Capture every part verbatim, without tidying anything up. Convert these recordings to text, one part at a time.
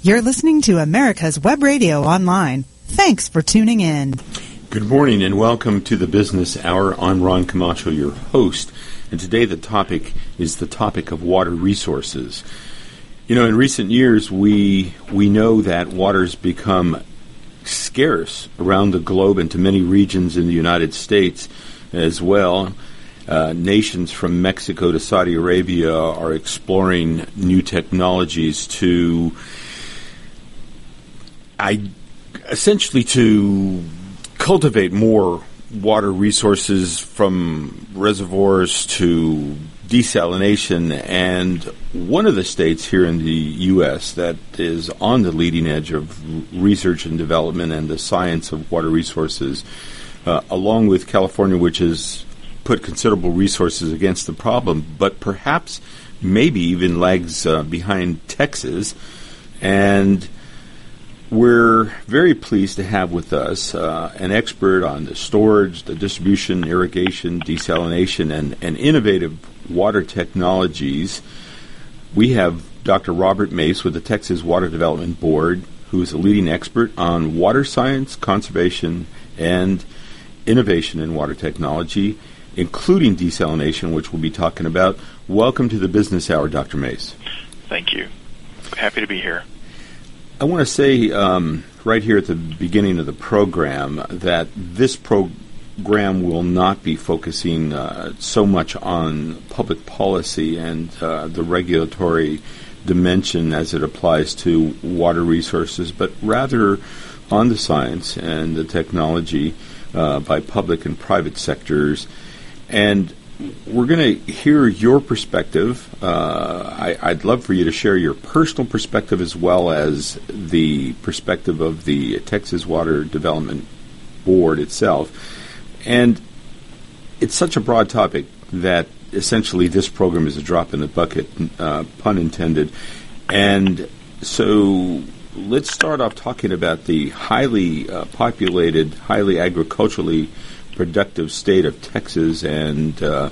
You're listening to America's Web Radio Online. Thanks for tuning in. Good morning and welcome to the Business Hour. I'm Ron Camacho, your host, and today the topic is the topic of water resources. You know, in recent years, we we know that water's become scarce around the globe and to many regions in the United States as well. Uh, nations from Mexico to Saudi Arabia are exploring new technologies to I essentially to cultivate more water resources, from reservoirs to desalination. And one of the states here in the U S that is on the leading edge of research and development and the science of water resources, uh, along with California, which has put considerable resources against the problem, but perhaps maybe even lags uh, behind Texas. And we're very pleased to have with us uh, an expert on the storage, the distribution, irrigation, desalination, and, and innovative water technologies. We have Doctor Robert Mace with the Texas Water Development Board, who is a leading expert on water science, conservation, and innovation in water technology, including desalination, which we'll be talking about. Welcome to the Business Hour, Doctor Mace. Thank you. Happy to be here. I want to say um, right here at the beginning of the program that this program will not be focusing uh, so much on public policy and uh, the regulatory dimension as it applies to water resources, but rather on the science and the technology uh, by public and private sectors. And we're going to hear your perspective. Uh, I, I'd love for you to share your personal perspective as well as the perspective of the Texas Water Development Board itself. And it's such a broad topic that essentially this program is a drop in the bucket, uh, pun intended. And so let's start off talking about the highly uh, populated, highly agriculturally productive state of Texas and uh,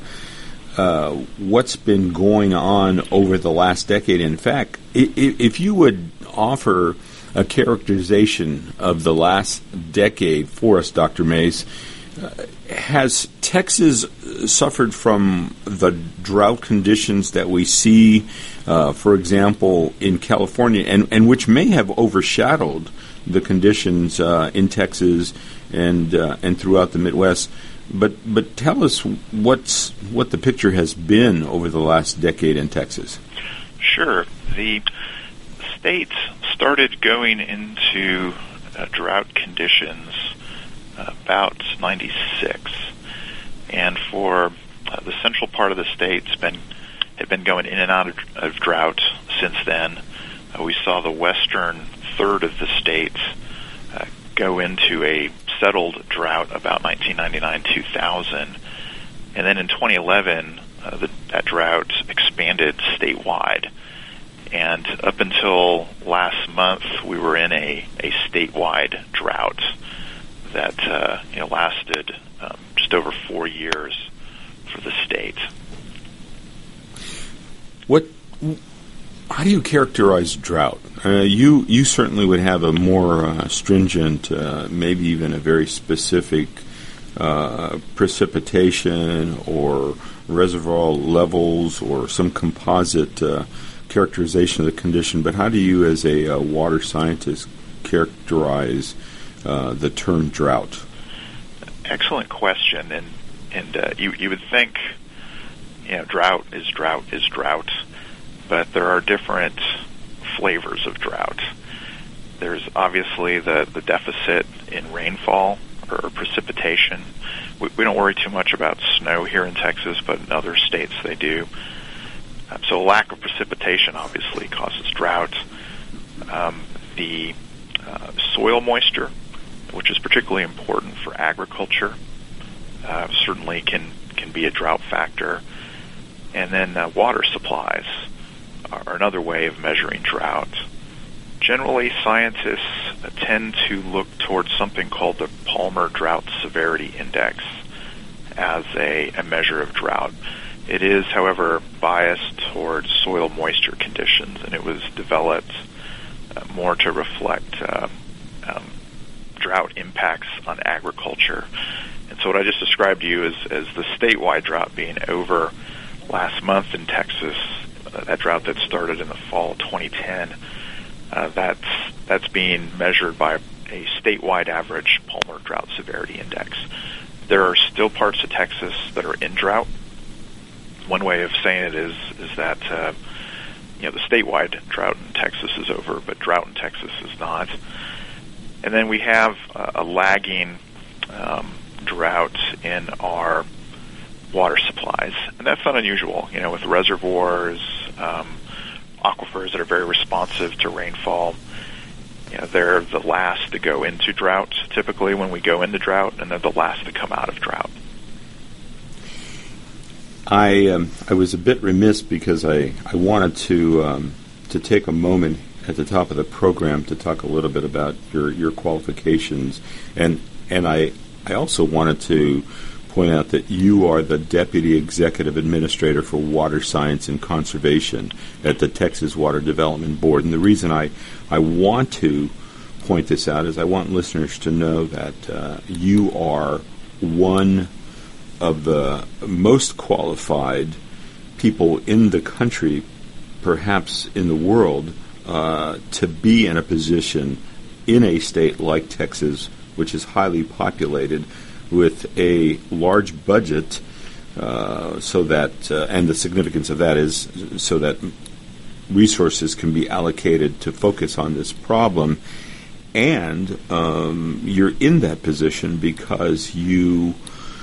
uh, what's been going on over the last decade. In fact, I- if you would offer a characterization of the last decade for us, Doctor Mace, uh, has Texas suffered from the drought conditions that we see, uh, for example, in California, and, and which may have overshadowed the conditions uh, in Texas and uh, and throughout the Midwest? But but tell us what's what the picture has been over the last decade in Texas. Sure. The state started going into uh, drought conditions about ninety-six, and for uh, the central part of the state's been had been going in and out of, of drought since then. Uh, we saw the western third of the state uh, go into a settled drought about nineteen ninety-nine two thousand, and then in twenty eleven uh, the, that drought expanded statewide, and up until last month we were in a, a statewide drought that uh, you know lasted um, just over four years for the state. What? How do you characterize drought? Uh, you you certainly would have a more uh, stringent, uh, maybe even a very specific uh, precipitation or reservoir levels or some composite uh, characterization of the condition. But how do you, as a uh, water scientist, characterize uh, the term drought? Excellent question, and and uh, you you would think, you know, drought is drought is drought. But there are different flavors of drought. There's obviously the, the deficit in rainfall or precipitation. We, we don't worry too much about snow here in Texas, but in other states they do. Um, so a lack of precipitation obviously causes drought. Um, the uh, soil moisture, which is particularly important for agriculture, uh, certainly can, can be a drought factor. And then uh, water supplies are another way of measuring drought. Generally, scientists tend to look towards something called the Palmer Drought Severity Index as a, a measure of drought. It is, however, biased towards soil moisture conditions, and it was developed uh, more to reflect uh, um, drought impacts on agriculture. And so what I just described to you is as the statewide drought being over last month in Texas, uh, that drought that started in the fall of twenty ten, uh, that's that's being measured by a statewide average Palmer Drought Severity Index. There are still parts of Texas that are in drought. One way of saying it is is that uh, you know the statewide drought in Texas is over, but drought in Texas is not. And then we have uh, a lagging um, drought in our water supplies, and that's not unusual. You know, with reservoirs, um, aquifers that are very responsive to rainfall. You know, they're the last to go into drought typically when we go into drought, and they're the last to come out of drought. I um, I was a bit remiss because I, I wanted to um, to take a moment at the top of the program to talk a little bit about your, your qualifications, and and I I also wanted to point out that you are the Deputy Executive Administrator for Water Science and Conservation at the Texas Water Development Board. And the reason I, I want to point this out is I want listeners to know that uh, you are one of the most qualified people in the country, perhaps in the world, uh, to be in a position in a state like Texas, which is highly populated, with a large budget, uh, so that, uh, and the significance of that is so that resources can be allocated to focus on this problem. And um, you're in that position because you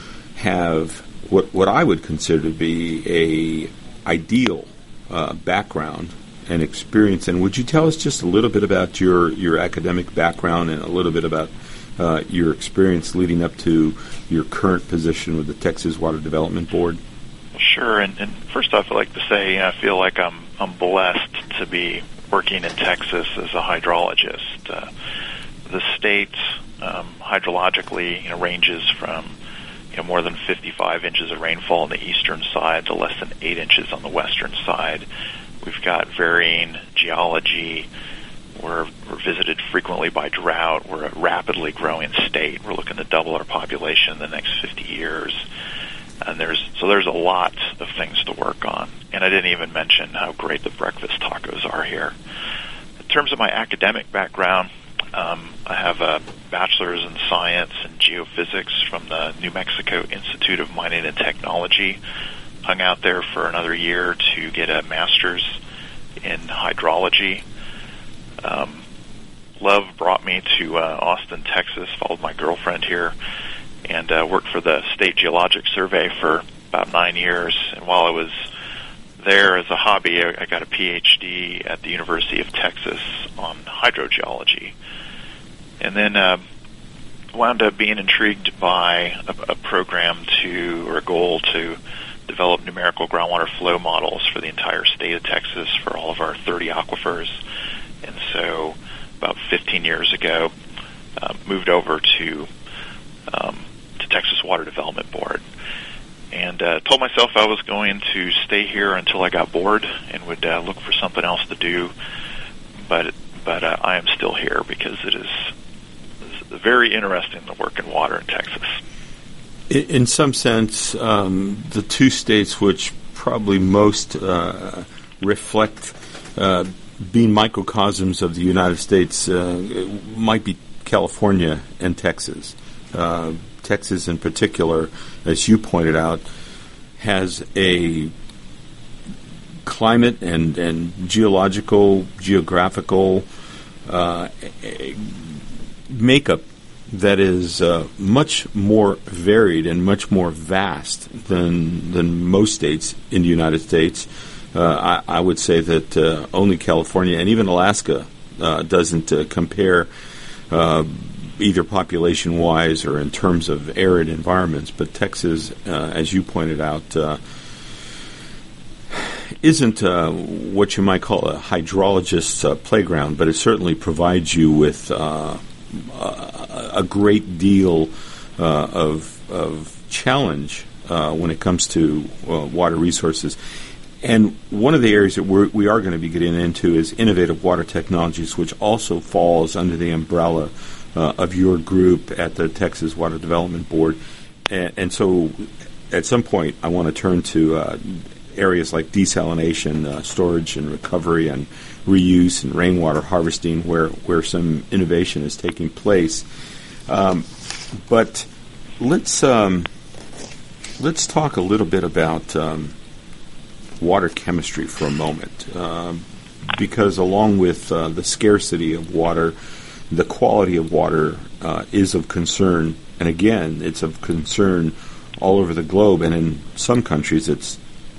have what what I would consider to be a ideal uh, background and experience. And would you tell us just a little bit about your, your academic background and a little bit about Uh, your experience leading up to your current position with the Texas Water Development Board? Sure, and, and first off, I'd like to say I feel like I'm I'm blessed to be working in Texas as a hydrologist. Uh, the state um, hydrologically, you know, ranges from you know, more than fifty-five inches of rainfall on the eastern side to less than eight inches on the western side. We've got varying geology. We're, we're visited frequently by drought. We're a rapidly growing state. We're looking to double our population in the next fifty years. And there's so there's a lot of things to work on. And I didn't even mention how great the breakfast tacos are here. In terms of my academic background, um, I have a bachelor's in science and geophysics from the New Mexico Institute of Mining and Technology. Hung out there for another year to get a master's in hydrology. Um, love brought me to uh, Austin, Texas, followed my girlfriend here, and uh, worked for the State Geologic Survey for about nine years. And while I was there as a hobby, I, I got a P H D at the University of Texas on hydrogeology. And then uh, wound up being intrigued by a, a program to, or a goal to develop numerical groundwater flow models for the entire state of Texas for all of our thirty aquifers. And so about fifteen years ago, uh, moved over to um, to Texas Water Development Board. And uh, told myself I was going to stay here until I got bored and would uh, look for something else to do. But but uh, I am still here because it is, it is very interesting to work in water in Texas. In some sense, um, the two states which probably most uh, reflect uh, being microcosms of the United States uh, might be California and Texas. Uh, Texas in particular, as you pointed out, has a climate and, and geological, geographical uh, makeup that is uh, much more varied and much more vast than than most states in the United States. Uh, I, I would say that uh, only California and even Alaska uh, doesn't uh, compare uh, either population-wise or in terms of arid environments. But Texas, uh, as you pointed out, uh, isn't uh, what you might call a hydrologist's uh, playground, but it certainly provides you with uh, a, a great deal uh, of, of challenge uh, when it comes to uh, water resources. and one of the areas that we're, we are going to be getting into is innovative water technologies, which also falls under the umbrella uh, of your group at the Texas Water Development Board. And, and so at some point I want to turn to uh, areas like desalination, uh, storage and recovery, and reuse and rainwater harvesting, where, where some innovation is taking place. Um, but let's um, let's talk a little bit about um, water chemistry for a moment, um, because along with uh, the scarcity of water, the quality of water uh, is of concern. And again, it's of concern all over the globe, and in some countries it's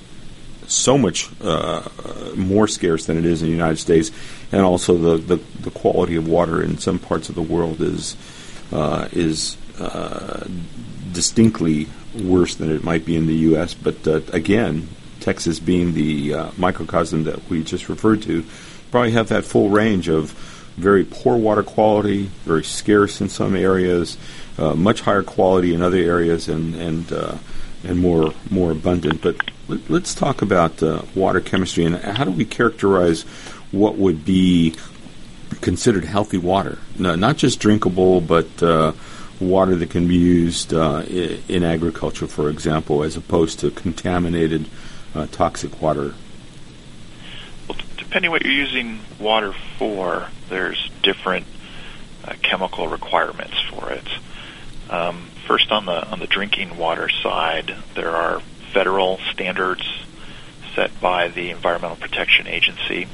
so much uh, more scarce than it is in the United States, and also the, the, the quality of water in some parts of the world is uh, is uh, distinctly worse than it might be in the U S. But uh, again, Texas being the uh, microcosm that we just referred to, probably have that full range of very poor water quality, very scarce in some areas, uh, much higher quality in other areas, and and uh, and more more abundant. But let, let's talk about uh, water chemistry, and how do we characterize what would be considered healthy water? No, not just drinkable, but uh, water that can be used uh, in agriculture, for example, as opposed to contaminated, uh, toxic water. Well, depending what you're using water for, there's different uh, chemical requirements for it. Um, first, on the on the drinking water side, there are federal standards set by the Environmental Protection Agency,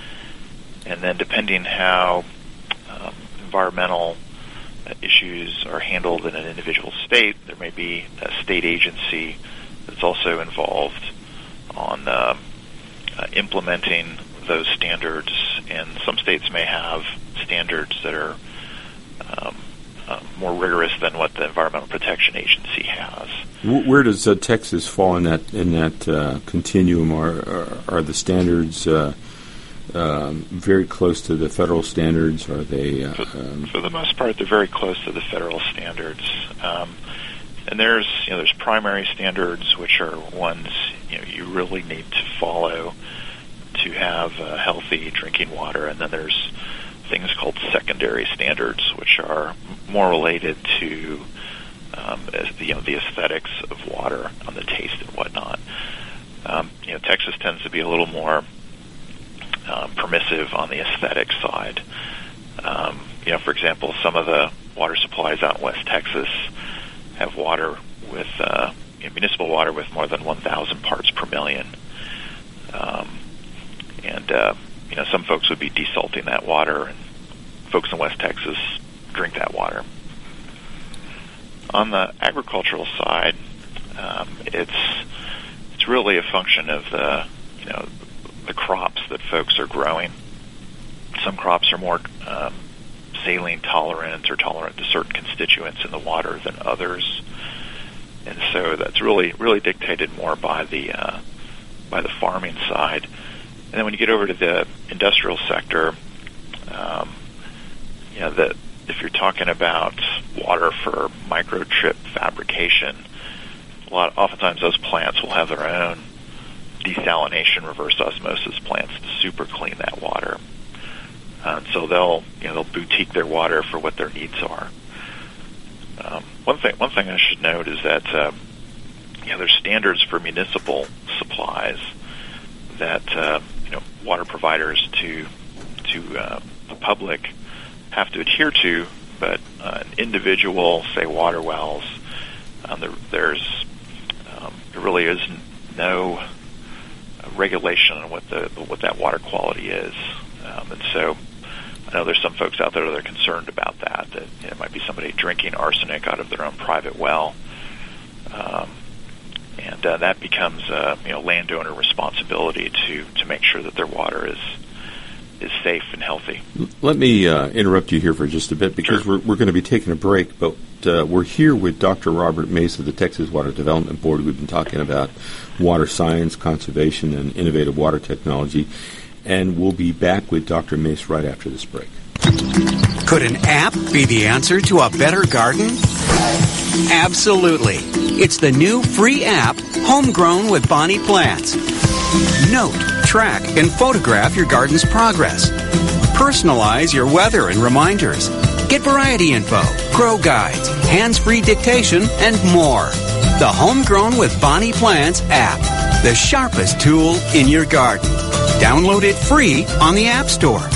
and then depending how um, environmental issues are handled in an individual state, there may be a state agency that's also involved on uh, uh, implementing those standards, and some states may have standards that are um, uh, more rigorous than what the Environmental Protection Agency has. Where does uh, Texas fall in that in that uh, continuum? Are, are, are the standards uh, um, very close to the federal standards? Are they? Uh, for, um, for the most part, they're very close to the federal standards. Um, and there's you know there's primary standards, which are ones you know you really need to follow to have uh, healthy drinking water, and then there's things called secondary standards, which are more related to um, as the, you know, the aesthetics of water, on the taste and whatnot. Um, you know, Texas tends to be a little more um, permissive on the aesthetic side. Um, you know, for example, some of the water supplies out in West Texas have water with uh, you know, municipal water with more than one thousand parts per million. Um, and uh, you know, some folks would be desalting that water, and folks in West Texas drink that water. On the agricultural side, um, it's it's really a function of the you know the crops that folks are growing. Some crops are more um, saline tolerant or tolerant to certain constituents in the water than others, and so that's really really dictated more by the uh, by the farming side. And then when you get over to the industrial sector, um, you know that if you're talking about water for microchip fabrication, a lot oftentimes those plants will have their own desalination reverse osmosis plants to super clean that water. Uh, so they'll you know they'll boutique their water for what their needs are. Um, one thing one thing I should note is that uh, you know there's standards for municipal supplies that uh, you know water providers to to uh, the public have to adhere to, but uh, an individual, say water wells, um, there, there's um, there really is no regulation on what the what that water quality is, um, and so I know there's some folks out there that are concerned about that. That you know, it might be somebody drinking arsenic out of their own private well, um, and uh, that becomes a you know landowner responsibility to to make sure that their water is. is safe and healthy. Let me uh, interrupt you here for just a bit, because sure. we're, we're going to be taking a break, but uh, we're here with Doctor Robert Mace of the Texas Water Development Board. We've been talking about water science, conservation, and innovative water technology, and we'll be back with Doctor Mace right after this break. Could an app be the answer to a better garden? Absolutely. It's the new free app, Homegrown with Bonnie Plants. Note, track, and photograph your garden's progress. Personalize your weather and reminders. Get variety info, grow guides, hands-free dictation, and more. The Homegrown with Bonnie Plants app, the sharpest tool in your garden. Download it free on the App Store.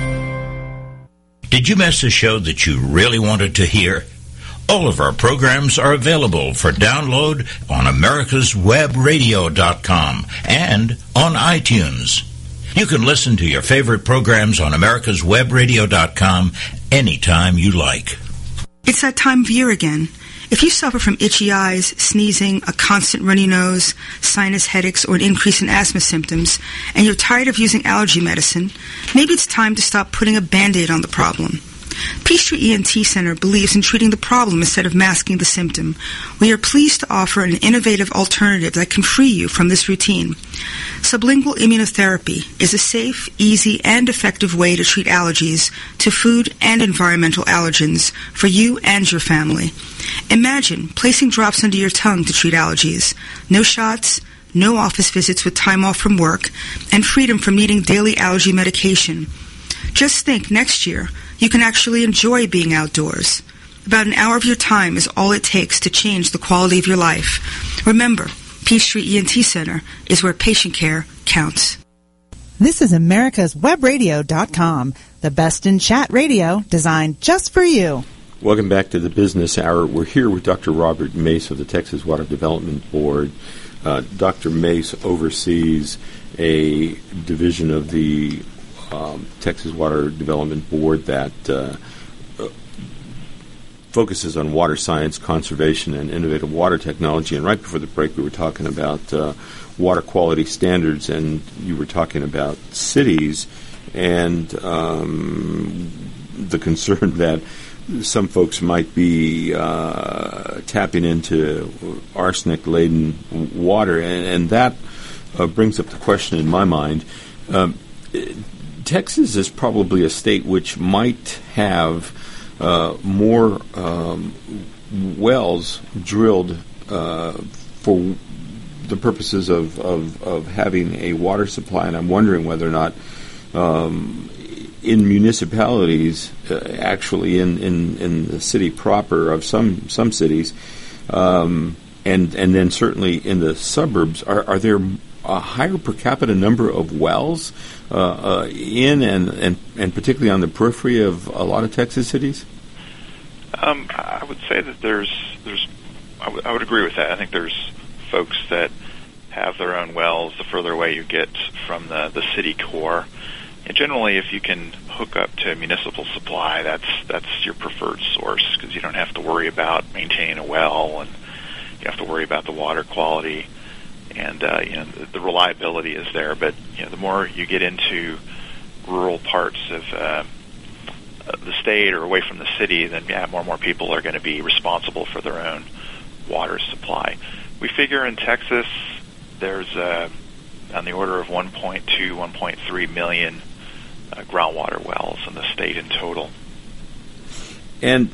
Did you miss a show that you really wanted to hear? All of our programs are available for download on americas web radio dot com and on iTunes. You can listen to your favorite programs on americas web radio dot com anytime you like. It's that time of year again. If you suffer from itchy eyes, sneezing, a constant runny nose, sinus headaches, or an increase in asthma symptoms, and you're tired of using allergy medicine, maybe it's time to stop putting a Band-Aid on the problem. Peachtree E N T Center believes in treating the problem instead of masking the symptom. We are pleased to offer an innovative alternative that can free you from this routine. Sublingual immunotherapy is a safe, easy, and effective way to treat allergies to food and environmental allergens for you and your family. Imagine placing drops under your tongue to treat allergies. No shots, no office visits with time off from work, and freedom from needing daily allergy medication. Just think, next year, you can actually enjoy being outdoors. About an hour of your time is all it takes to change the quality of your life. Remember, Peachtree E N T Center is where patient care counts. This is americas web radio dot com, the best in chat radio designed just for you. Welcome back to the Business Hour. We're here with Doctor Robert Mace of the Texas Water Development Board. Uh, Doctor Mace oversees a division of the um, Texas Water Development Board that uh, uh, focuses on water science, conservation, and innovative water technology. And right before the break, we were talking about uh, water quality standards, and you were talking about cities and um, the concern that some folks might be uh, tapping into arsenic-laden water, and, and that uh, brings up the question in my mind. Um, Texas is probably a state which might have uh, more um, wells drilled uh, for the purposes of, of, of having a water supply, and I'm wondering whether or not um, in municipalities, uh, actually in, in, in the city proper of some some cities, um, and and then certainly in the suburbs, are, are there a higher per capita number of wells uh, uh, in and, and and particularly on the periphery of a lot of Texas cities? Um, I would say that there's there's I, w- I would agree with that. I think there's folks that have their own wells the further away you get from the, the city core. And generally, if you can hook up to municipal supply, that's that's your preferred source, because you don't have to worry about maintaining a well, and you have to worry about the water quality, and uh, you know the, the reliability is there. But you know, the more you get into rural parts of uh, the state or away from the city, then yeah, more and more people are going to be responsible for their own water supply. We figure in Texas there's uh, on the order of one point two, one point three million uh, groundwater wells in the state in total. And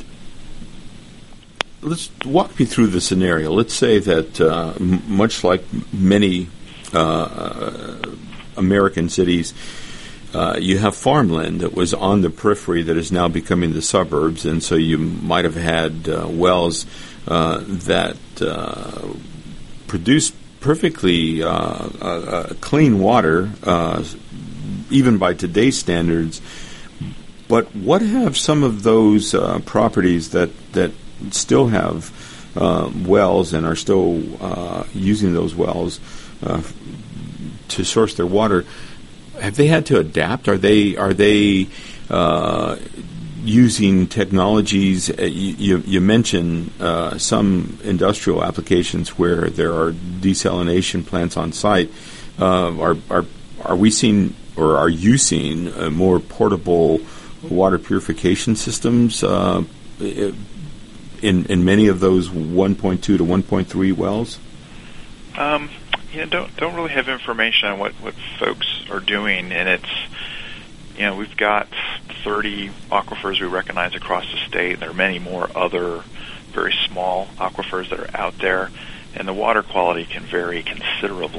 let's walk me through the scenario. Let's say that uh, m- much like many uh, American cities, uh, you have farmland that was on the periphery that is now becoming the suburbs, and so you might have had uh, wells uh, that uh, produce perfectly uh, uh, uh, clean water, uh, even by today's standards. But what have some of those uh, properties that, that still have uh, wells and are still uh, using those wells uh, to source their water? Have they had to adapt? Are they are they uh, using technologies? Uh, you, you mentioned uh, some industrial applications where there are desalination plants on site. Uh, are are are we seeing, or are you seeing uh, more portable water purification systems uh, in in many of those one point two to one point three wells? Um, you know, don't don't really have information on what, what folks are doing, and it's, you know, we've got thirty aquifers we recognize across the state. There are many more other very small aquifers that are out there, and the water quality can vary considerably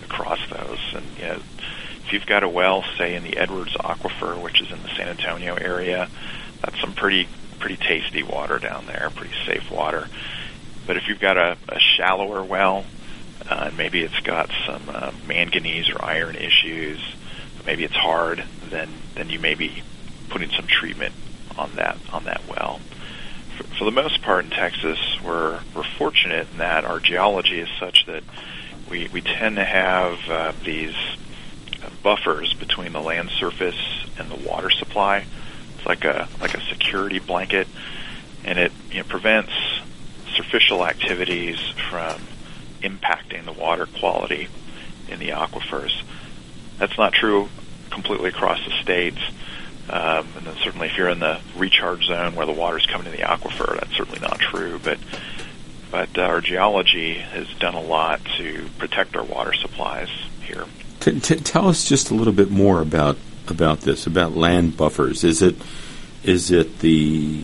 across those. And you know, if you've got a well, say in the Edwards Aquifer, which is in the San Antonio area, that's some pretty pretty tasty water down there, pretty safe water. But if you've got a, a shallower well, uh, and maybe it's got some uh, manganese or iron issues, maybe it's hard, then then you may be putting some treatment on that on that well. For, for the most part in Texas, we're we're fortunate in that our geology is such that we we tend to have uh, these buffers between the land surface and the water supply. It's like a like a security blanket, and it you know, prevents superficial activities from impacting the water quality in the aquifers. That's not true completely across the state. Um, and then certainly if you're in the recharge zone where the water's coming to the aquifer, that's certainly not true. But but uh, our geology has done a lot to protect our water supplies here. T- t- tell us just a little bit more about about this, about land buffers. Is it is it the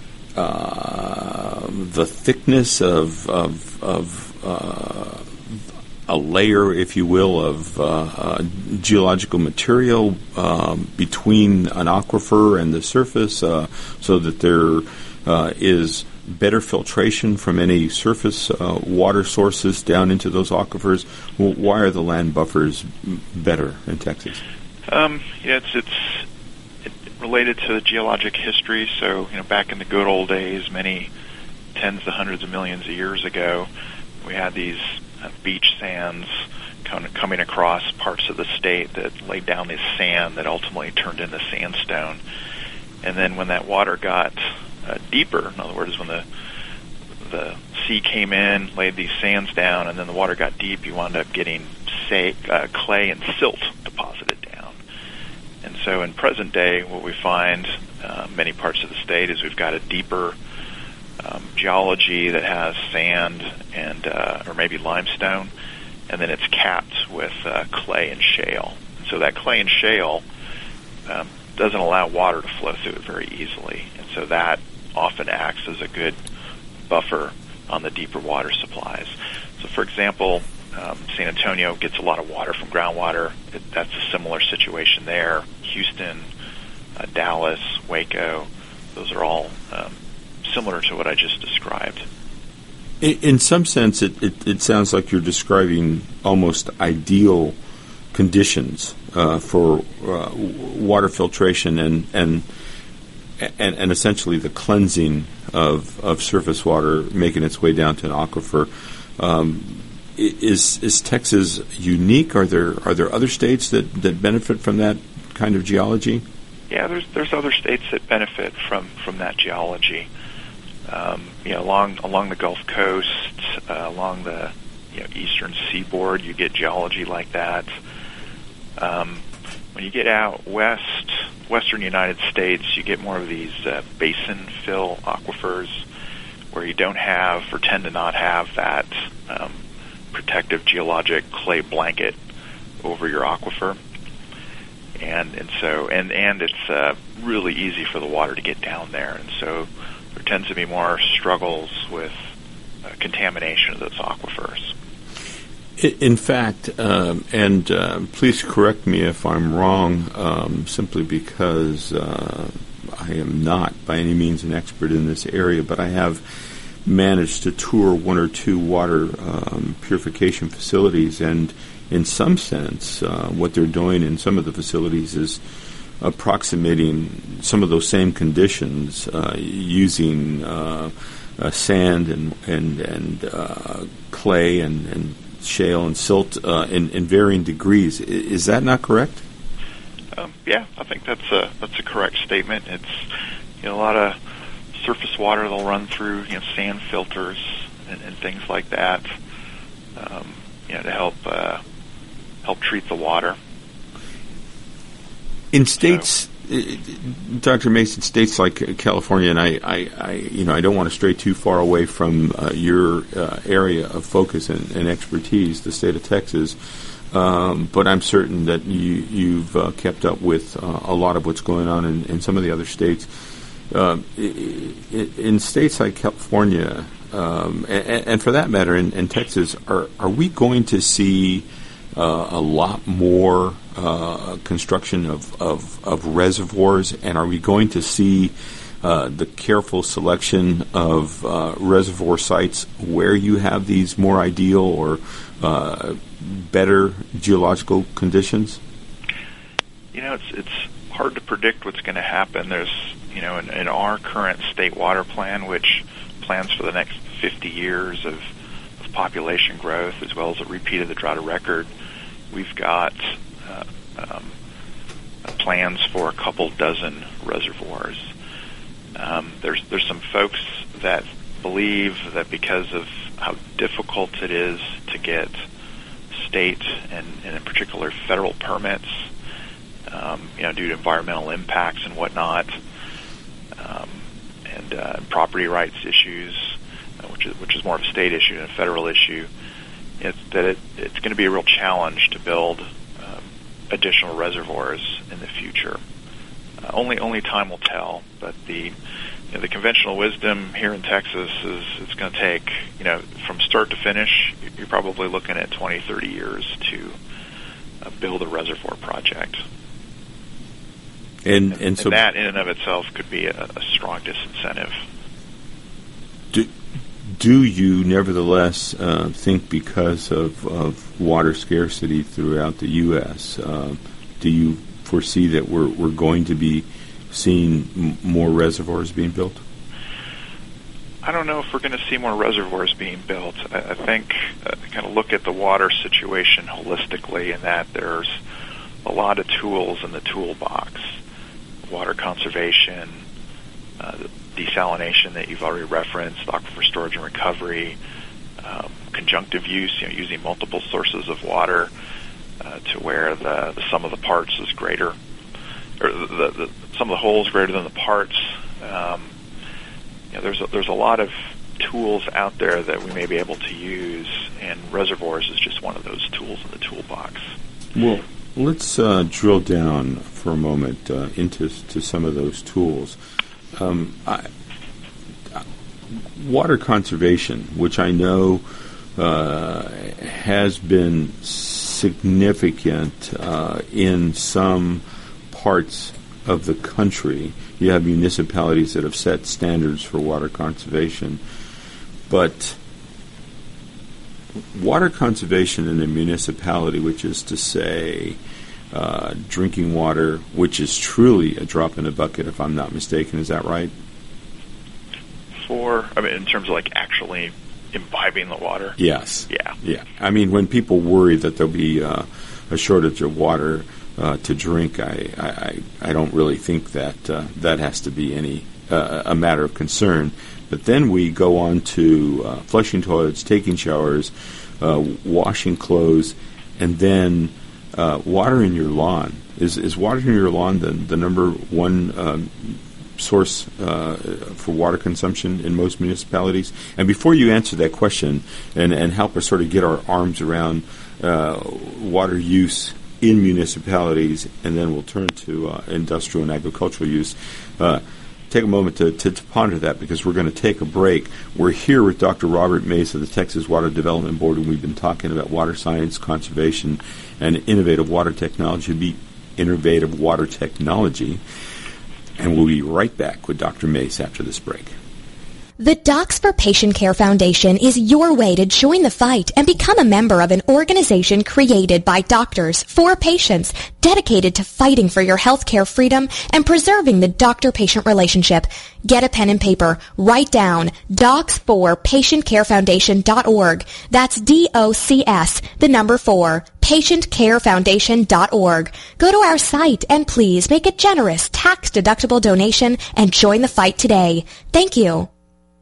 uh, the thickness of of, of uh, a layer, if you will, of uh, uh, geological material um, between an aquifer and the surface, uh, so that there uh, is better filtration from any surface uh, water sources down into those aquifers? Well, why are the land buffers better in Texas? Um, yeah, it's it's it related to the geologic history. So, you know, back in the good old days, many tens to hundreds of millions of years ago, we had these uh, beach sands kind of coming across parts of the state that laid down this sand that ultimately turned into sandstone. And then when that water got uh, deeper, in other words, when the the sea came in, laid these sands down, and then the water got deep, you wound up getting say, uh, clay and silt deposited down. And so in present day, what we find uh, many parts of the state is we've got a deeper um, geology that has sand and uh, or maybe limestone, and then it's capped with uh, clay and shale. And so that clay and shale um, doesn't allow water to flow through it very easily, and so that often acts as a good buffer on the deeper water supplies. So, for example, um, San Antonio gets a lot of water from groundwater. It, that's a similar situation there. Houston, uh, Dallas, Waco, those are all um, similar to what I just described. In, in some sense, it, it, it sounds like you're describing almost ideal conditions uh, for uh, water filtration and, and and and essentially the cleansing of, of surface water making its way down to an aquifer. Um, is is Texas unique? Are there are there other states that, that benefit from that kind of geology? Yeah, there's there's other states that benefit from, from that geology. Um, you know, along along the Gulf Coast, uh, along the you know, eastern seaboard, you get geology like that. Um, when you get out west, western United States, you get more of these uh, basin fill aquifers where you don't have or tend to not have that um, protective geologic clay blanket over your aquifer. And and so and, and it's uh, really easy for the water to get down there, and so there tends to be more struggles with uh, contamination of those aquifers. In fact, um, and uh, please correct me if I'm wrong, um, simply because uh, I am not by any means an expert in this area, but I have managed to tour one or two water um, purification facilities, and in some sense, uh, what they're doing in some of the facilities is approximating some of those same conditions uh, using uh, uh, sand and and, and uh, clay and, and shale and silt uh, in, in varying degrees. Is that not correct? Um, yeah, I think that's a that's a correct statement. It's you know a lot of surface water they'll run through you know sand filters and, and things like that. Um, you know to help uh, help treat the water. In states, so, Doctor Mason, states like California, and I, I, I, you know, I don't want to stray too far away from uh, your uh, area of focus and, and expertise, the state of Texas. Um, but I'm certain that you, you've uh, kept up with uh, a lot of what's going on in, in some of the other states. Uh, in, in states like California, um, and, and for that matter, in, in Texas, are are we going to see uh, a lot more uh, construction of, of, of reservoirs, and are we going to see uh, the careful selection of uh, reservoir sites where you have these more ideal or uh, better geological conditions? You know, it's it's hard to predict what's going to happen. There's, you know, in, in our current state water plan, which plans for the next fifty years of, of population growth as well as a repeat of the drought record, we've got uh, um, plans for a couple dozen reservoirs. Um, there's there's some folks that believe that because of how difficult it is to get state and, and in particular federal permits, um, you know, due to environmental impacts and whatnot, um, and uh, property rights issues, uh, which is which is more of a state issue than a federal issue, it's, that it, it's going to be a real challenge to build um, additional reservoirs in the future. Uh, only only time will tell, but the you know, the conventional wisdom here in Texas is it's going to take, you know, from start to finish, you're probably looking at twenty, thirty years to uh, build a reservoir project. And, and, and so and that in and of itself could be a, a strong disincentive. Do, do you nevertheless uh, think because of, of water scarcity throughout the U S, uh, do you foresee that we're we're going to be seeing m- more reservoirs being built? I don't know if we're going to see more reservoirs being built. I, I think uh, kind of look at the water situation holistically, and that there's a lot of tools in the toolbox. Water conservation, uh, desalination that you've already referenced, aquifer storage and recovery, um, conjunctive use, you know, using multiple sources of water uh, to where the, the sum of the parts is greater, or the, the, the sum of the whole is greater than the parts. Um, you know, there's a, there's a lot of tools out there that we may be able to use, and reservoirs is just one of those tools in the toolbox. Well, let's uh, drill down for a moment uh, into to some of those tools. Um, I, water conservation, which I know uh, has been significant uh, in some parts of the country. You have municipalities that have set standards for water conservation, but water conservation in a municipality, which is to say uh, drinking water, which is truly a drop in a bucket, if I'm not mistaken. Is that right? For, I mean, in terms of like actually imbibing the water? Yes. Yeah. Yeah. I mean, when people worry that there'll be uh, a shortage of water uh, to drink, I, I, I don't really think that uh, that has to be any uh, a matter of concern. But then we go on to uh, flushing toilets, taking showers, uh, washing clothes, and then uh, watering your lawn. Is is watering your lawn the, the number one um, source uh, for water consumption in most municipalities? And before you answer that question and, and help us sort of get our arms around uh, water use in municipalities, and then we'll turn to uh, industrial and agricultural use, uh, take a moment to, to, to ponder that, because we're going to take a break. We're here with Doctor Robert Mace of the Texas Water Development Board, and we've been talking about water science, conservation, and innovative water technology, be innovative water technology. And we'll be right back with Doctor Mace after this break. The Docs for Patient Care Foundation is your way to join the fight and become a member of an organization created by doctors for patients, dedicated to fighting for your healthcare freedom and preserving the doctor-patient relationship. Get a pen and paper. Write down docs for patient care foundation dot org. That's D O C S, the number four, patient care foundation dot org. Go to our site and please make a generous tax-deductible donation and join the fight today. Thank you.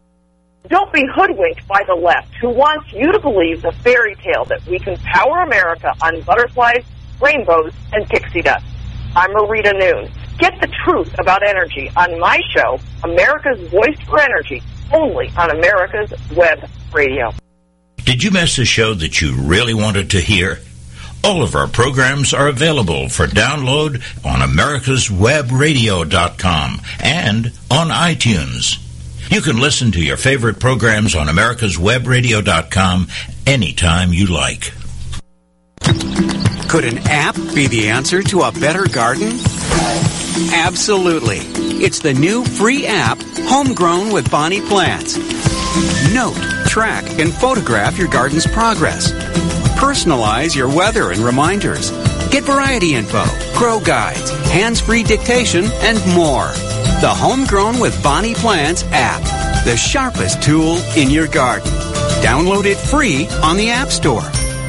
Don't be hoodwinked by the left, who wants you to believe the fairy tale that we can power America on butterflies, rainbows, and pixie dust. I'm Marita Noon. Get the truth about energy on my show, America's Voice for Energy, only on America's Web Radio. Did you miss a show that you really wanted to hear? All of our programs are available for download on americas web radio dot com and on iTunes. You can listen to your favorite programs on americas web radio dot com anytime you like. Could an app be the answer to a better garden? Absolutely. It's the new free app, Homegrown with Bonnie Plants. Note, track, and photograph your garden's progress. Personalize your weather and reminders. Get variety info, grow guides, hands-free dictation, and more. The Homegrown with Bonnie Plants app, the sharpest tool in your garden. Download it free on the App Store.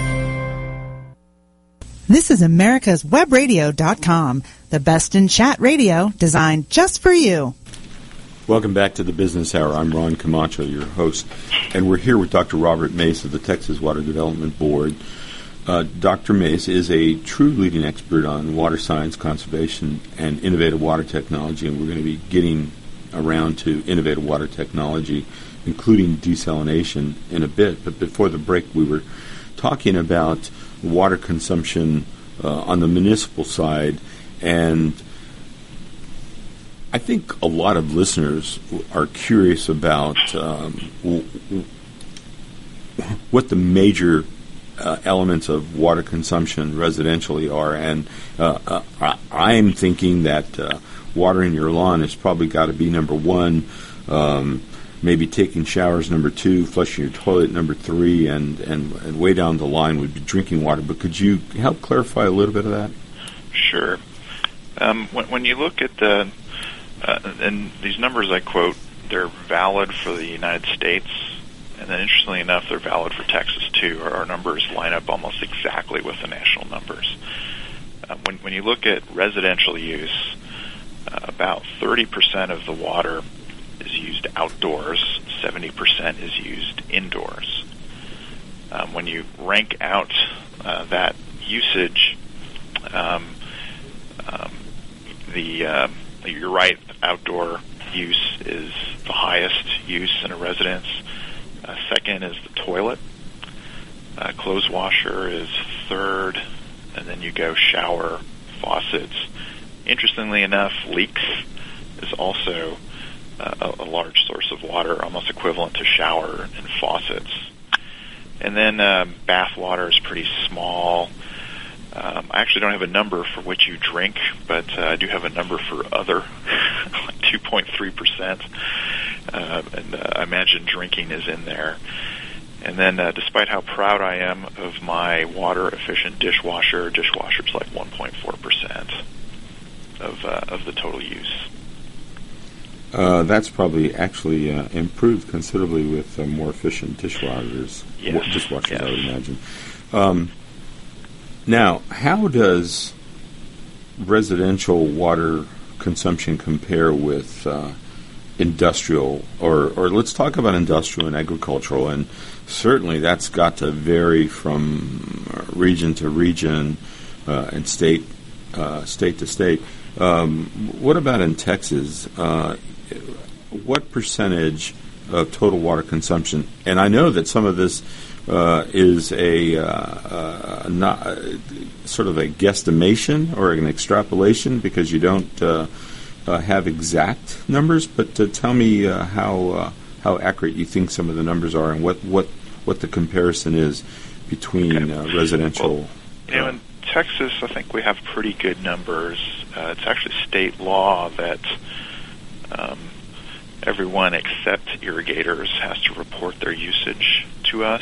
This is America's Web Radio dot com, the best in chat radio designed just for you. Welcome back to the Business Hour. I'm Ron Camacho, your host, and we're here with Doctor Robert Mace of the Texas Water Development Board. Uh, Doctor Mace is a true leading expert on water science, conservation, and innovative water technology, and we're going to be getting around to innovative water technology, including desalination, in a bit. But before the break, we were talking about water consumption uh, on the municipal side, and I think a lot of listeners are curious about um, w- w- what the major uh, elements of water consumption residentially are, and uh, uh, I'm thinking that uh, watering your lawn has probably got to be number one, um, maybe taking showers number two, flushing your toilet number three, and, and, and way down the line would be drinking water. But could you help clarify a little bit of that? Sure. Um, when, when you look at the, uh, and these numbers I quote, they're valid for the United States, and then interestingly enough, they're valid for Texas too. Our, our numbers line up almost exactly with the national numbers. Uh, when, when you look at residential use, uh, about thirty percent of the water is used outdoors, seventy percent is used indoors. Um, when you rank out uh, that usage, um, um, the uh, you're right, outdoor use is the highest use in a residence. Uh, second is the toilet. Uh, clothes washer is third, and then you go shower, faucets. Interestingly enough, leaks is also Uh, a, a large source of water, almost equivalent to shower and faucets. And then uh, bath water is pretty small. Um, I actually don't have a number for what you drink, but uh, I do have a number for other, like two point three percent. Uh, and uh, I imagine drinking is in there. And then uh, despite how proud I am of my water-efficient dishwasher, dishwasher's like one point four percent of, uh, of the total use. Uh, that's probably actually uh, improved considerably with uh, more efficient dishwashers. Yes. W- dishwashers, yes. I would imagine. Um, now, how does residential water consumption compare with uh, industrial, or, or let's talk about industrial and agricultural, and certainly that's got to vary from region to region uh, and state uh, state to state. Um, what about in Texas? Uh, what percentage of total water consumption? And I know that some of this uh, is a uh, uh, not uh, sort of a guesstimation or an extrapolation because you don't uh, uh, have exact numbers. But uh, tell me uh, how uh, how accurate you think some of the numbers are, and what what, what the comparison is between uh, residential. Well, you know, in Texas, I think we have pretty good numbers. Uh, it's actually state law that um, everyone except irrigators has to report their usage to us.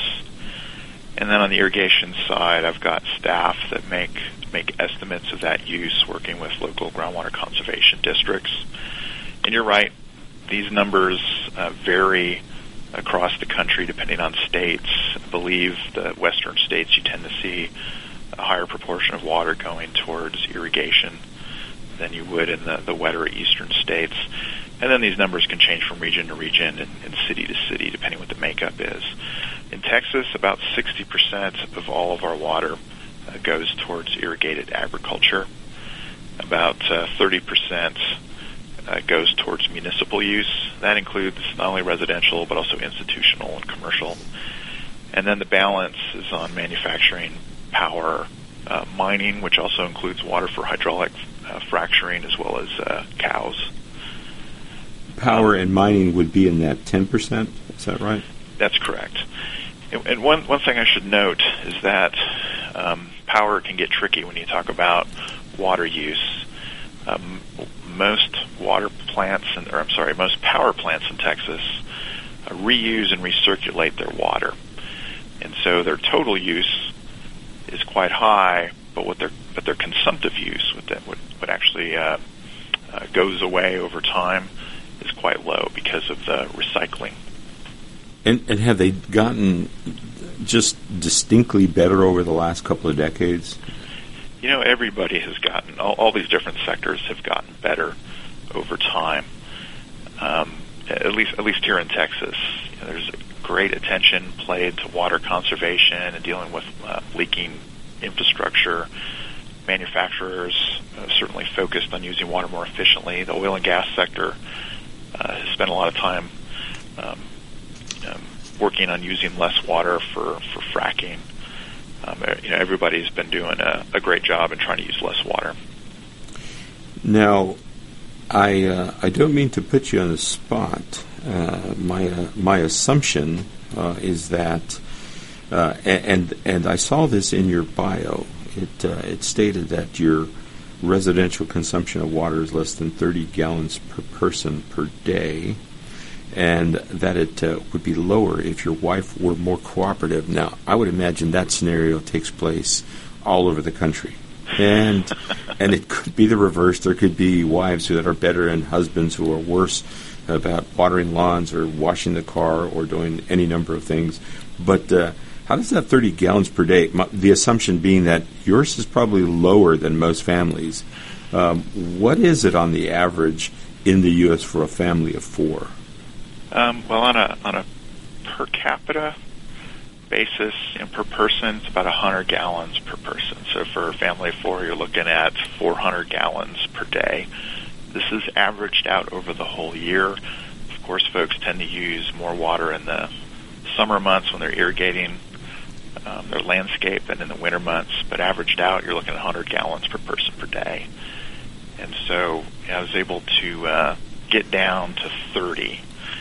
And then on the irrigation side, I've got staff that make make estimates of that use, working with local groundwater conservation districts. And you're right, these numbers uh, vary across the country depending on states. I believe the western states, you tend to see a higher proportion of water going towards irrigation than you would in the, the wetter eastern states. And then these numbers can change from region to region and, and city to city, depending what the makeup is. In Texas, about sixty percent of all of our water uh, goes towards irrigated agriculture. About uh, thirty percent uh, goes towards municipal use. That includes not only residential, but also institutional and commercial. And then the balance is on manufacturing, power, uh, mining, which also includes water for hydraulic uh, fracturing, as well as uh, cows. Power and mining would be in that ten percent, is that right? That's correct. And, and one, one thing I should note is that um, power can get tricky when you talk about water use. Um, most water plants, in, or I'm sorry, most power plants in Texas uh, reuse and recirculate their water, and so their total use is quite high. But what their but their consumptive use, what that what, what actually uh, uh, goes away over time, is quite low because of the recycling. And, and have they gotten just distinctly better over the last couple of decades? You know, everybody has gotten, all, all these different sectors have gotten better over time. Um, at least, at least here in Texas, you know, there's great attention played to water conservation and dealing with uh, leaking infrastructure. Manufacturers uh, certainly focused on using water more efficiently. The oil and gas sector uh, has spent a lot of time um, um, working on using less water for, for fracking. Um, you know, everybody's been doing a, a great job in trying to use less water. Now, I uh, I don't mean to put you on the spot. Uh, my uh, my assumption uh, is that, uh, and and I saw this in your bio. It uh, it stated that your residential consumption of water is less than thirty gallons per person per day, and that it uh, would be lower if your wife were more cooperative. Now, I would imagine that scenario takes place all over the country. And and it could be the reverse. There could be wives that are better and husbands who are worse about watering lawns or washing the car or doing any number of things. But uh, how does that thirty gallons per day, my, the assumption being that yours is probably lower than most families, um, what is it on the average in the U S for a family of four? Um, well, on a on a per capita basis, you know, per person, it's about one hundred gallons per person. So for a family of four, you're looking at four hundred gallons per day. This is averaged out over the whole year. Of course, folks tend to use more water in the summer months when they're irrigating um, their landscape than in the winter months, but averaged out, you're looking at one hundred gallons per person per day. And so you know, I was able to uh, get down to thirty.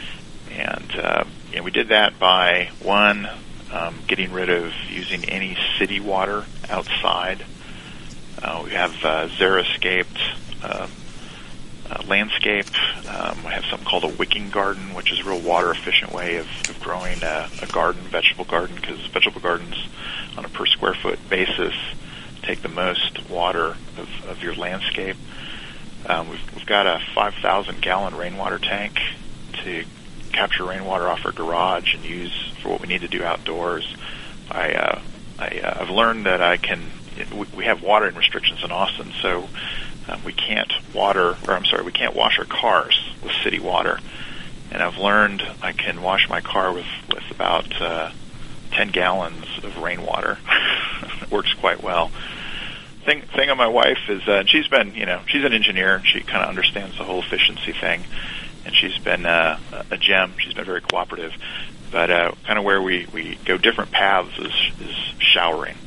And uh, you know, we did that by, one, um, getting rid of using any city water outside. Uh, we have uh, xeriscaped uh, uh, landscape. Um, we have something called a wicking garden, which is a real water-efficient way of, of growing a, a garden, vegetable garden, because vegetable gardens on a per square foot basis take the most water of, of your landscape. Um, we've, we've got a five thousand gallon rainwater tank to capture rainwater off our garage and use for what we need to do outdoors. I, uh, I, uh, I've learned that I can, we, we have watering restrictions in Austin, so um, we can't water, or I'm sorry, we can't wash our cars with city water. And I've learned I can wash my car with, with about uh, ten gallons of rainwater. It works quite well. Thing, thing on my wife is, uh, she's been, you know, she's an engineer, and she kind of understands the whole efficiency thing. And she's been uh, a gem. She's been very cooperative. But uh, kind of where we, we go different paths is, is showering.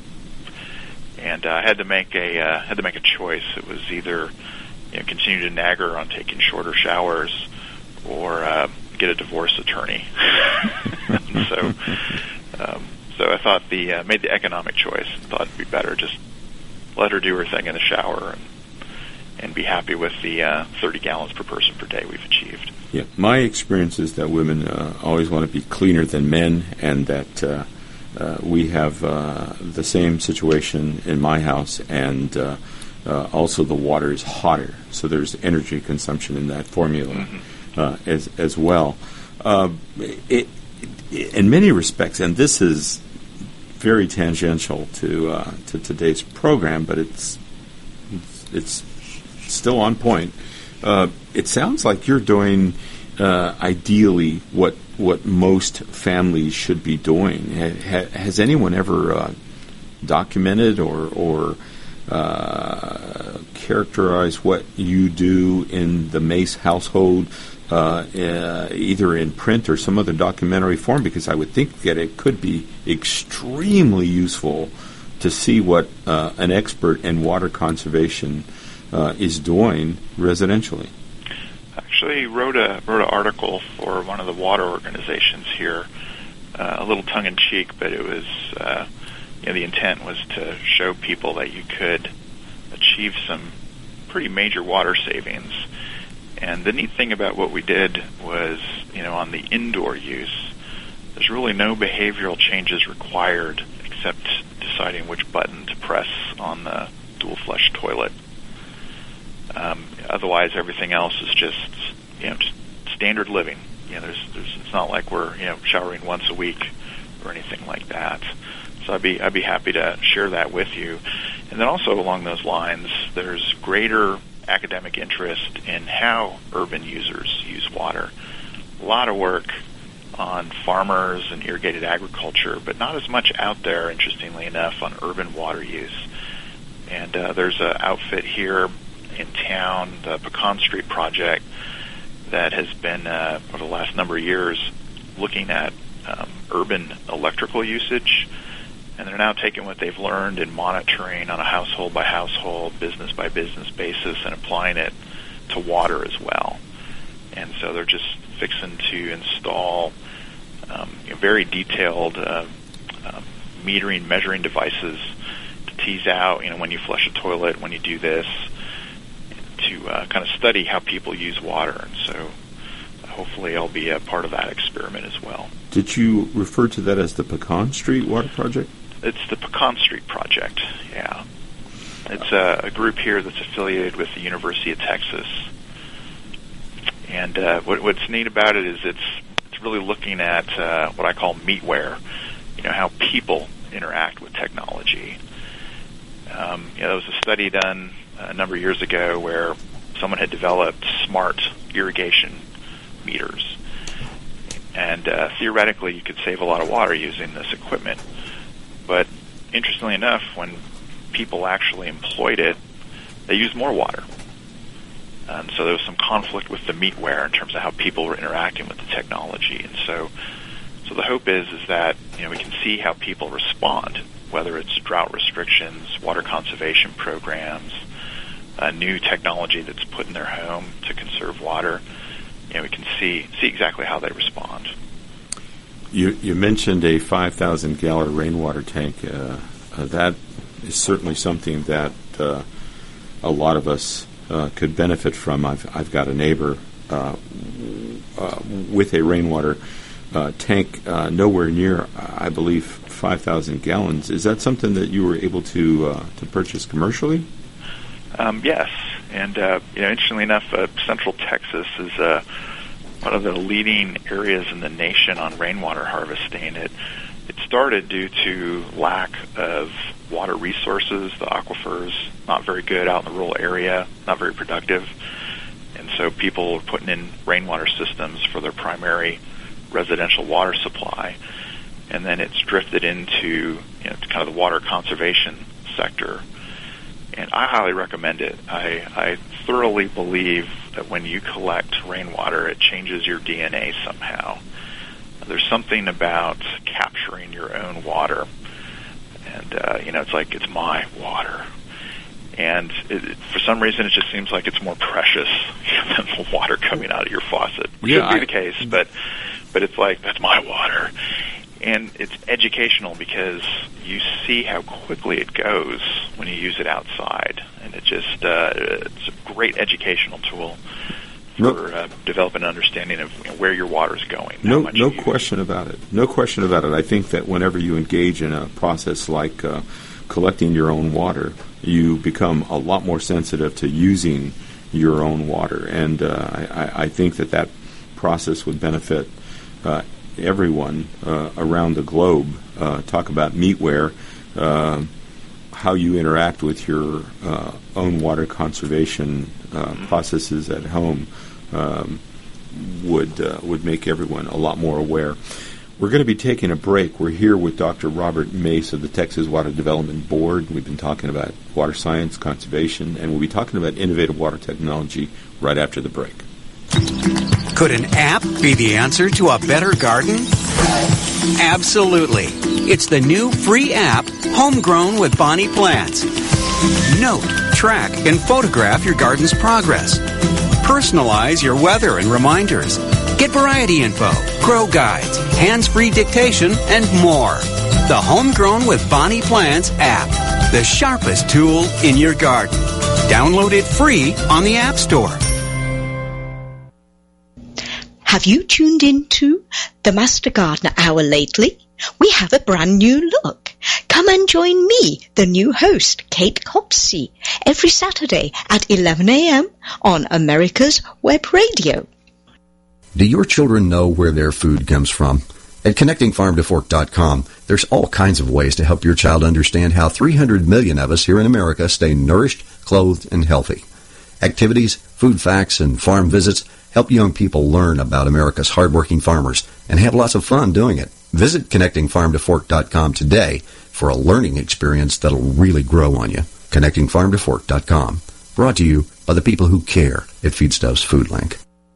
And uh, I had to make a uh, had to make a choice. It was either you know, continue to nag her on taking shorter showers, or uh, get a divorce attorney. so um, so I thought the uh, made the economic choice. Thought it'd be better just let her do her thing in the shower and. and be happy with the uh, thirty gallons per person per day we've achieved. Yeah, my experience is that women uh, always want to be cleaner than men, and that uh, uh, we have uh, the same situation in my house, and uh, uh, also the water is hotter, so there's energy consumption in that formula mm-hmm. uh, as as well. Uh, it, it, in many respects, and this is very tangential to uh, to today's program, but it's it's, it's still on point. Uh, it sounds like you're doing uh, ideally what what most families should be doing. Ha, ha, has anyone ever uh, documented or or uh, characterized what you do in the Mace household, uh, uh, either in print or some other documentary form? Because I would think that it could be extremely useful to see what uh, an expert in water conservation Uh, is doing residentially. Actually, wrote a wrote an article for one of the water organizations here, uh, a little tongue in cheek, but it was uh, you know, the intent was to show people that you could achieve some pretty major water savings. And the neat thing about what we did was, you know, on the indoor use, there's really no behavioral changes required except deciding which button to press on the dual flush toilet. Um, otherwise, everything else is just, you know, just standard living. You know, there's, there's, it's not like we're, you know, showering once a week or anything like that. So I'd be, I'd be happy to share that with you. And then also along those lines, there's greater academic interest in how urban users use water. A lot of work on farmers and irrigated agriculture, but not as much out there, interestingly enough, on urban water use. And uh, there's an outfit here in town, the Pecan Street Project, that has been, uh, over the last number of years, looking at um, urban electrical usage. And they're now taking what they've learned in monitoring on a household-by-household, business-by-business basis and applying it to water as well. And so they're just fixing to install um, you know, very detailed uh, uh, metering, measuring devices to tease out, you know, when you flush a toilet, when you do this, to uh, kind of study how people use water. And so hopefully I'll be a part of that experiment as well. Did you refer to that as the Pecan Street Water Project? It's the Pecan Street Project, yeah. It's a, a group here that's affiliated with the University of Texas. And uh, what, what's neat about it is it's it's really looking at uh, what I call meatware, you know, how people interact with technology. Um, you know, there was a study done a number of years ago where someone had developed smart irrigation meters. And uh, theoretically, you could save a lot of water using this equipment. But interestingly enough, when people actually employed it, they used more water. And so there was some conflict with the meatware in terms of how people were interacting with the technology. And so so the hope is is that, you know, we can see how people respond, whether it's drought restrictions, water conservation programs, a new technology that's put in their home to conserve water. You know, we can see see exactly how they respond. You, you mentioned a five thousand gallon rainwater tank. Uh, uh, that is certainly something that uh, a lot of us uh, could benefit from. I've, I've got a neighbor uh, uh, with a rainwater uh, tank uh, nowhere near, I believe, five thousand gallons. Is that something that you were able to uh, to purchase commercially? Um, yes, and uh, you know, interestingly enough, uh, Central Texas is uh, one of the leading areas in the nation on rainwater harvesting. It it started due to lack of water resources. The aquifers not very good out in the rural area, not very productive, and so people were putting in rainwater systems for their primary residential water supply, and then it's drifted into, you know, kind of the water conservation sector. And I highly recommend it. I, I thoroughly believe that when you collect rainwater, it changes your D N A somehow. There's something about capturing your own water. And, uh, you know, it's like, it's my water. And it, it, for some reason, it just seems like it's more precious than the water coming out of your faucet. Which yeah, shouldn't be I, the case, but, but it's like, that's my water. And it's educational because you see how quickly it goes when you use it outside. And it just, uh, it's a great educational tool for no, uh, developing an understanding of, you know, where your water is going. No, no question about it. No question about it. I think that whenever you engage in a process like uh, collecting your own water, you become a lot more sensitive to using your own water. And uh, I, I think that that process would benefit uh everyone uh, around the globe. Uh, talk about meatware, uh, how you interact with your uh, own water conservation uh, processes at home um, would uh, would make everyone a lot more aware. We're going to be taking a break. We're here with Doctor Robert Mace of the Texas Water Development Board. We've been talking about water science, conservation, and we'll be talking about innovative water technology right after the break. Could an app be the answer to a better garden? Absolutely. It's the new free app, Homegrown with Bonnie Plants. Note, track, and photograph your garden's progress. Personalize your weather and reminders. Get variety info, grow guides, hands-free dictation, and more. The Homegrown with Bonnie Plants app, the sharpest tool in your garden. Download it free on the App Store. Have you tuned into the Master Gardener Hour lately? We have a brand new look. Come and join me, the new host, Kate Copsey, every Saturday at eleven a.m. on America's Web Radio. Do your children know where their food comes from? At connecting farm to fork dot com, there's all kinds of ways to help your child understand how three hundred million of us here in America stay nourished, clothed, and healthy. Activities, food facts, and farm visits help young people learn about America's hardworking farmers and have lots of fun doing it. Visit connecting farm to fork dot com today for a learning experience that'll really grow on you. connecting farm to fork dot com. Brought to you by the people who care at Feedstuffs Food Link.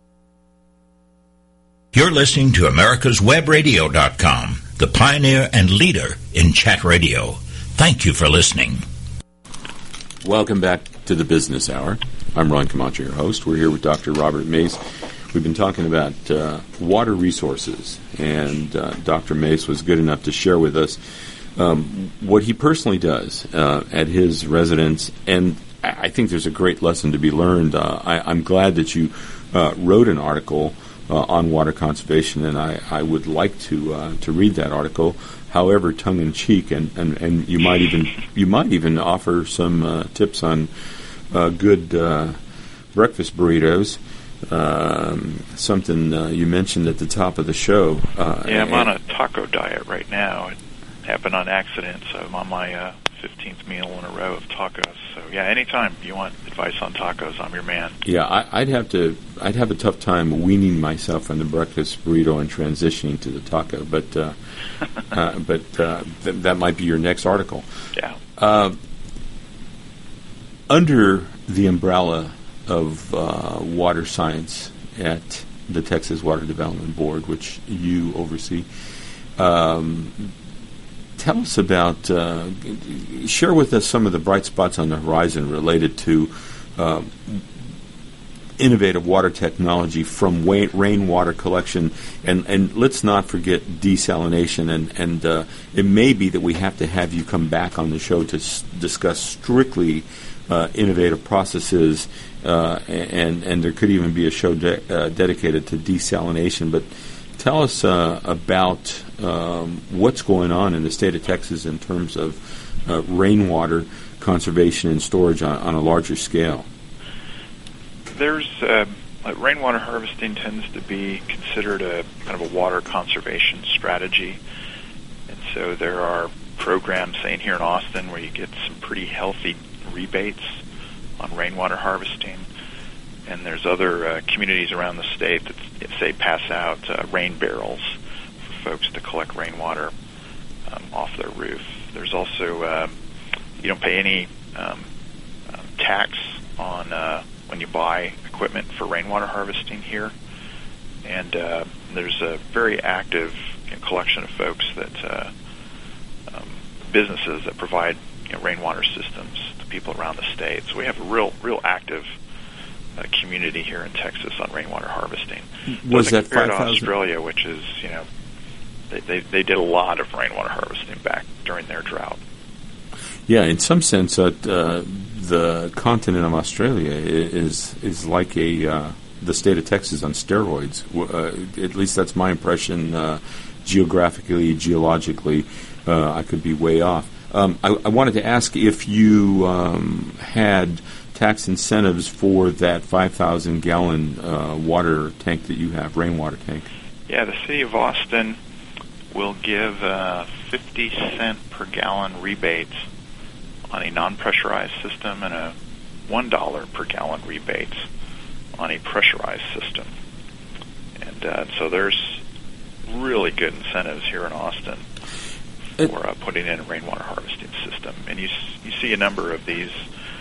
You're listening to America's Web Radio dot com, the pioneer and leader in chat radio. Thank you for listening. Welcome back to the Business Hour. I'm Ron Camacho, your host. We're here with Doctor Robert Mace. We've been talking about uh, water resources, and uh, Doctor Mace was good enough to share with us um, what he personally does uh, at his residence, and I think there's a great lesson to be learned. Uh, I, I'm glad that you uh, wrote an article uh, on water conservation, and I, I would like to uh, to read that article, however tongue in cheek, and, and, and you might even you might even offer some uh, tips on uh, good uh, breakfast burritos. Um, something uh, you mentioned at the top of the show. Uh, yeah, I'm on a taco diet right now. It happened on accident, so I'm on my uh, fifteenth meal in a row of tacos. So yeah, anytime you want advice on tacos, I'm your man. Yeah, I, I'd have to. I'd have a tough time weaning myself from the breakfast burrito and transitioning to the taco. But uh, uh, but uh, th- that might be your next article. Yeah. Uh, under the umbrella of uh, water science at the Texas Water Development Board, which you oversee, um, tell us about, uh, share with us some of the bright spots on the horizon related to uh, innovative water technology from wa- rainwater collection, and, and let's not forget desalination, and, and uh, it may be that we have to have you come back on the show to s- discuss strictly uh, innovative processes, uh, and, and there could even be a show de- uh, dedicated to desalination, but tell us uh, about um, what's going on in the state of Texas in terms of uh, rainwater conservation and storage on, on a larger scale. There's uh, rainwater harvesting tends to be considered a kind of a water conservation strategy, and so there are programs, say, here in Austin, where you get some pretty healthy rebates on rainwater harvesting, and there's other uh, communities around the state that, say, pass out uh, rain barrels for folks to collect rainwater um, off their roof. There's also um, you don't pay any um, um, tax on uh, when you buy equipment for rainwater harvesting here, and uh, there's a very active you know, collection of folks that uh, um, businesses that provide you know, rainwater systems to people around the state. So we have a real, real active uh, community here in Texas on rainwater harvesting. Was so that compared five to thousand? Australia, which is you know they, they they did a lot of rainwater harvesting back during their drought. Yeah, in some sense, uh, uh, the continent of Australia is is like a uh, the state of Texas on steroids. Uh, at least that's my impression. Uh, geographically, geologically, uh, I could be way off. Um, I, I wanted to ask if you um, had tax incentives for that five thousand gallon uh, water tank that you have, rainwater tank. Yeah, the city of Austin will give uh, fifty cent per gallon rebates on a non-pressurized system and a one dollar per gallon rebate on a pressurized system. And uh, so there's really good incentives here in Austin for uh, putting in a rainwater harvesting system. And you you see a number of these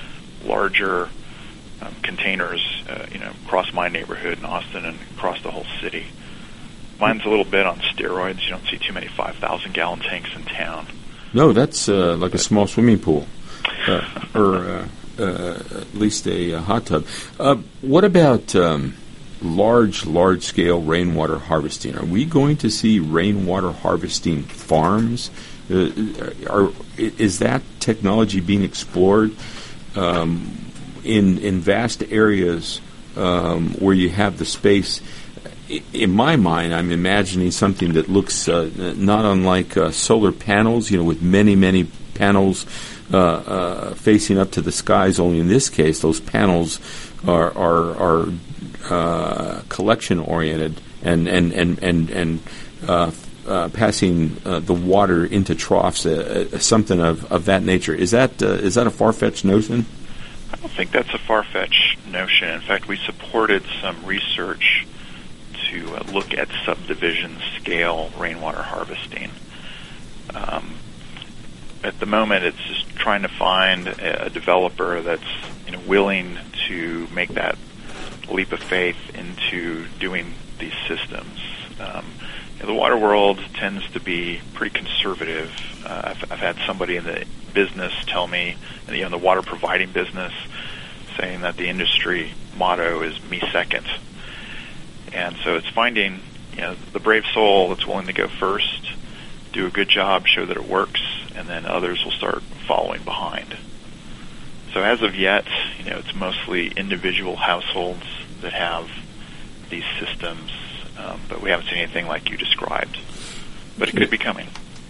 larger um, containers, uh, you know, across my neighborhood in Austin and across the whole city. Mine's a little bit on steroids. You don't see too many five thousand gallon tanks in town. No, that's uh, like a small swimming pool, uh, or uh, uh, at least a, a hot tub. Uh, what about um, large, large-scale rainwater harvesting? Are we going to see rainwater harvesting farms Uh, are, is that technology being explored um, in in vast areas um, where you have the space? In my mind, I'm imagining something that looks uh, not unlike uh, solar panels, you know, with many, many panels uh, uh, facing up to the skies. Only in this case, those panels are are, are uh, collection oriented and and and and and uh, uh, passing uh, the water into troughs, uh, uh, something of, of that nature. Is that uh, is that a far-fetched notion? I don't think that's a far-fetched notion. In fact, we supported some research to uh, look at subdivision scale rainwater harvesting. Um, at the moment, it's just trying to find a, a developer that's you know willing to make that leap of faith into doing these systems. Um, you know, the water world tends to be pretty conservative. Uh, I've, I've had somebody in the business tell me, you know, in the water providing business, saying that the industry motto is "me second." And so it's finding, you know, the brave soul that's willing to go first, do a good job, show that it works, and then others will start following behind. So as of yet, you know, it's mostly individual households that have these systems, um, but we haven't seen anything like you described. But it could be coming.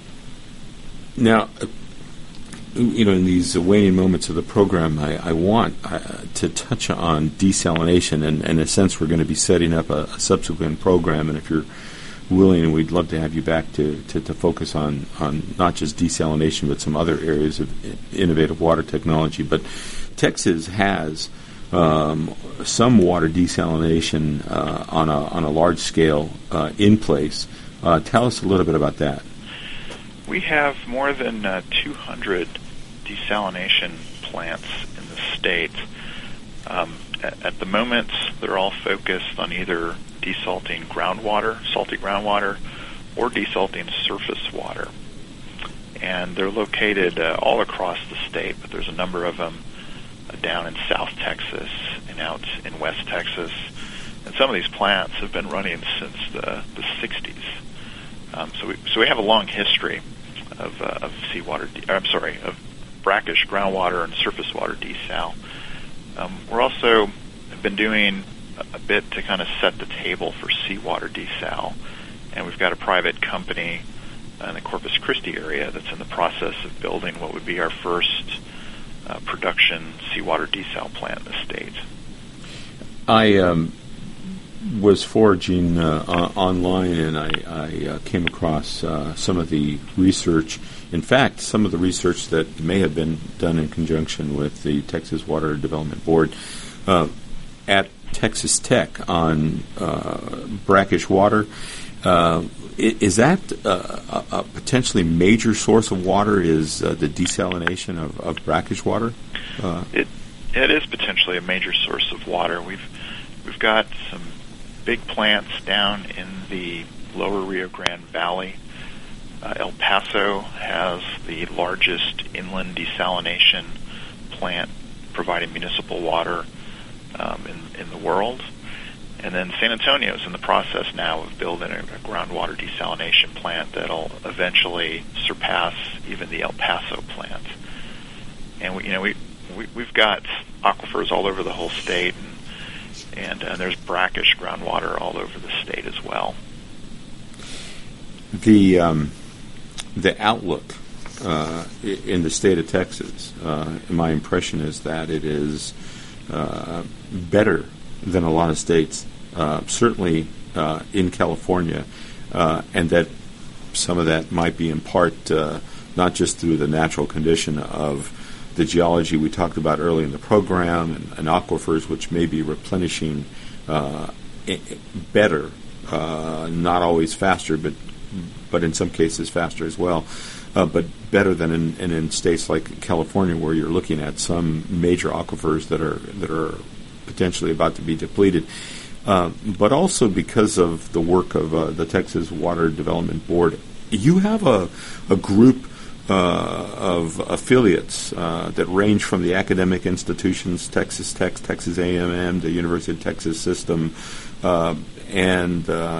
Now, you know, in these waning moments of the program, I, I want uh, to touch on desalination, and, and in a sense, we're going to be setting up a, a subsequent program. And if you're willing, we'd love to have you back to, to, to focus on, on not just desalination, but some other areas of innovative water technology. But Texas has um, some water desalination uh, on a on a large scale uh, in place. Uh, tell us a little bit about that. We have more than uh, two hundred desalination plants in the state. Um, at, at the moment, they're all focused on either desalting groundwater, salty groundwater, or desalting surface water. And they're located uh, all across the state, but there's a number of them uh, down in South Texas and out in West Texas. And some of these plants have been running since the, the sixties. Um, so we so we have a long history of uh, of seawater. De- I'm sorry, of brackish groundwater and surface water desal. Um, we're also have been doing a, a bit to kind of set the table for seawater desal, and we've got a private company in the Corpus Christi area that's in the process of building what would be our first uh, production seawater desal plant in the state. I. Um was foraging uh, uh, online, and I, I uh, came across uh, some of the research. In fact, some of the research that may have been done in conjunction with the Texas Water Development Board uh, at Texas Tech on uh, brackish water. Uh, is that uh, a, a potentially major source of water? Is uh, the desalination of, of brackish water? Uh, it it is potentially a major source of water. We've we've got some big plants down in the lower Rio Grande Valley. Uh, El Paso has the largest inland desalination plant providing municipal water um, in, in the world. And then San Antonio is in the process now of building a, a groundwater desalination plant that'll eventually surpass even the El Paso plant. And we, you know, we, we we've got aquifers all over the whole state, and And uh, there's brackish groundwater all over the state as well. The um, the outlook uh, in the state of Texas, uh, my impression is that it is uh, better than a lot of states, uh, certainly uh, in California, uh, and that some of that might be in part uh, not just through the natural condition of the geology we talked about early in the program, and, and aquifers which may be replenishing uh, I- better, uh, not always faster, but but in some cases faster as well, uh, but better than in, in, in states like California, where you're looking at some major aquifers that are that are potentially about to be depleted. Uh, but also because of the work of uh, the Texas Water Development Board, you have a a group Uh, of affiliates uh, that range from the academic institutions, Texas Tech, Texas A and M, the University of Texas system, uh, and uh,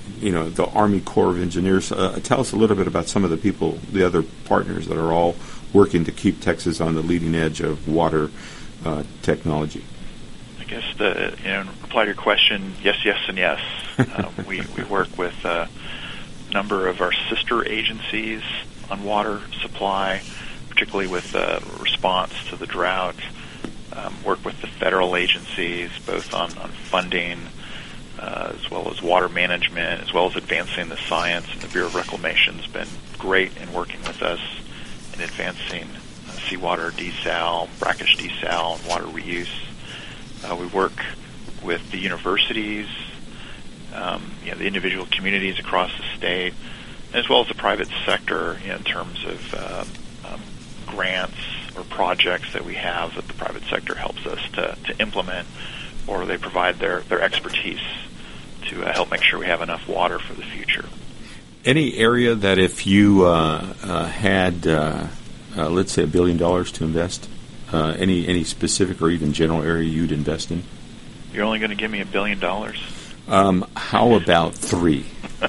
you know, the Army Corps of Engineers. Uh, tell us a little bit about some of the people, the other partners that are all working to keep Texas on the leading edge of water uh, technology. I guess the, you know, in reply to your question, yes, yes, and yes. um, we, we work with a number of our sister agencies on water supply, particularly with uh, response to the drought. Um, work with the federal agencies, both on, on funding, uh, as well as water management, as well as advancing the science. And the Bureau of Reclamation has been great in working with us in advancing uh, seawater desal, brackish desal, and water reuse. Uh, we work with the universities, um, you know, the individual communities across the state, as well as the private sector, you know, in terms of uh, um, grants or projects that we have that the private sector helps us to, to implement, or they provide their, their expertise to uh, help make sure we have enough water for the future. Any area that if you uh, uh, had, uh, uh, let's say, a billion dollars to invest, uh, any any specific or even general area you'd invest in? You're only going to give me a billion dollars? Um, how about three?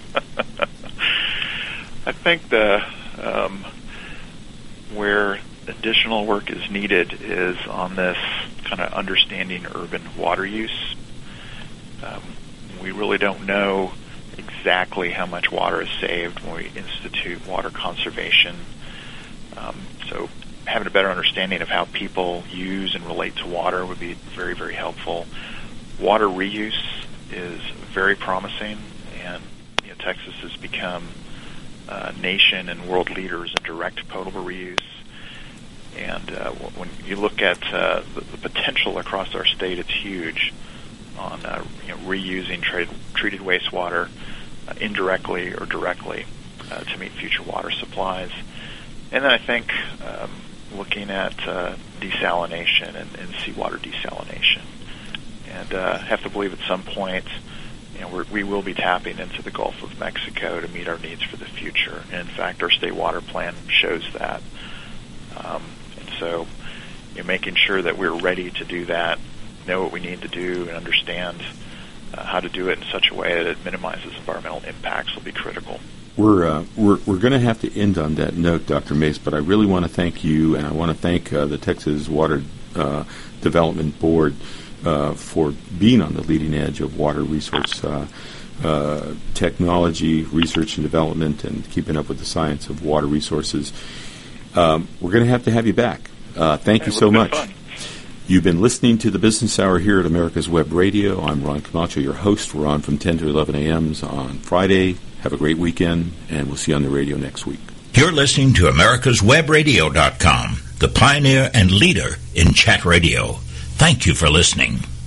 I think the um, where additional work is needed is on this kind of understanding urban water use. Um, we really don't know exactly how much water is saved when we institute water conservation. Um, so having a better understanding of how people use and relate to water would be very, very helpful. Water reuse is very promising, and you know, Texas has become a nation and world leaders in direct potable reuse. And uh, when you look at uh, the, the potential across our state, it's huge on uh, you know, reusing treated, treated wastewater uh, indirectly or directly uh, to meet future water supplies. And then I think um, looking at uh, desalination and, and seawater desalination. And uh, I have to believe at some point, you know, we're, we will be tapping into the Gulf of Mexico to meet our needs for the future. And in fact, our state water plan shows that. Um, and so, you know, making sure that we're ready to do that, know what we need to do, and understand uh, how to do it in such a way that it minimizes environmental impacts will be critical. We're uh, we're we're going to have to end on that note, Doctor Mace. But I really want to thank you, and I want to thank uh, the Texas Water uh, Development Board uh, for being on the leading edge of water resource uh, uh, technology, research and development, and keeping up with the science of water resources. Um, we're going to have to have you back. Uh, thank you so much. Fun. You've been listening to the Business Hour here at America's Web Radio. I'm Ron Camacho, your host. We're on from ten to eleven a.m. on Friday. Have a great weekend, and we'll see you on the radio next week. You're listening to Americas Web Radio dot com, the pioneer and leader in chat radio. Thank you for listening.